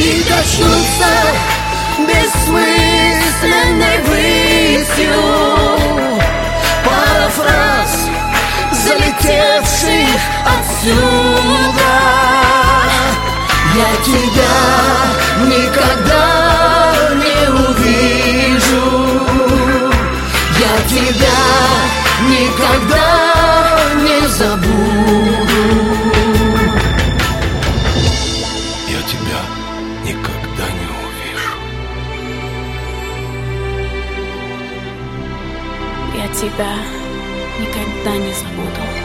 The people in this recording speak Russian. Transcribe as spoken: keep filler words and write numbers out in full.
и коснуться бессмысленной высью. Пара фраз, залетевших отсюда. Я тебя никогда не увижу, я тебя никогда не забуду. Я тебя никогда не увижу. Я тебя никогда не забуду.